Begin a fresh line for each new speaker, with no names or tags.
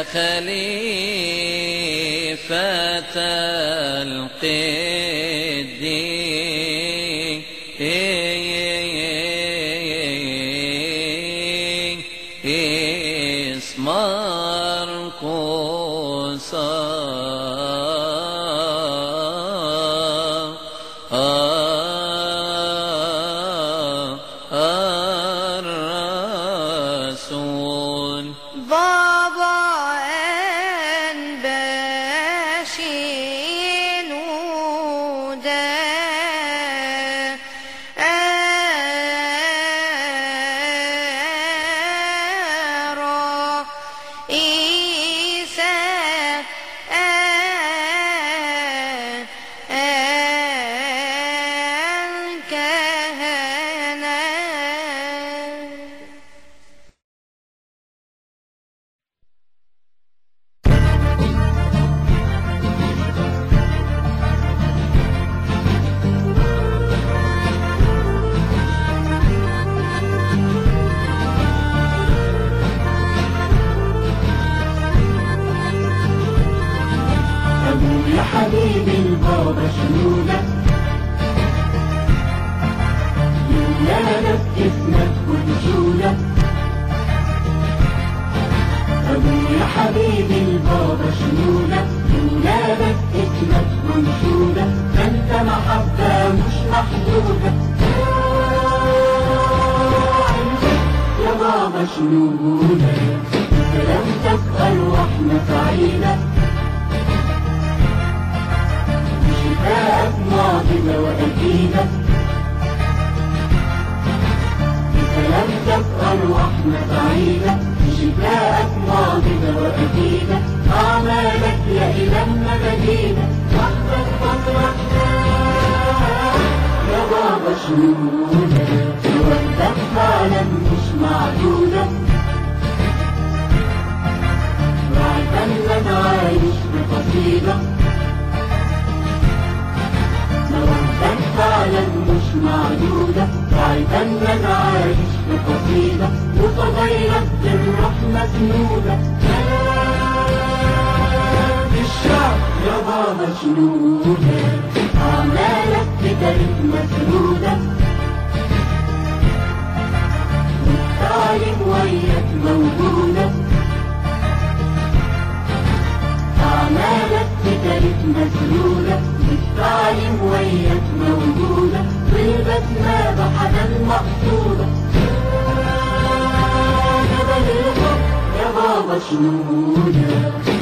خليفة القديس مرقس الرسول
بابا ان باشينو ده رئيسة الكهنة.
يا حبيبي البابا شنودك يولادك اسمك ونشودك. يا حبيبي البابا شنودك يولادك اسمك ونشودك. انت محبة مش محدودة يا بابا شنودك. بسلامتك أرواحنا سعيدة بشفاءك معجزة وأكيدة. بسلامتك أرواحنا سعيدة بشفاءك معجزة وأكيدة. أعمالك يا إلهنا مجيدة وحدك فضلك يا بابا شنودة. وردك فعلا مش معدودة وعدنا عايش بقصيدة. موتك فعلا مش معدودة وعدنا عايش بقصيدة. وفضيلك بالروح مسنودة الشعب يا بابا شنودة. أعمالك بتاريخ مسنودة والتعليم وياك موجودة. أعمالك بتاريخ مسنودة والتعليم وياك موجودة. والبسمة بحنان مقصودة جبل الحب يا بابا شنودة.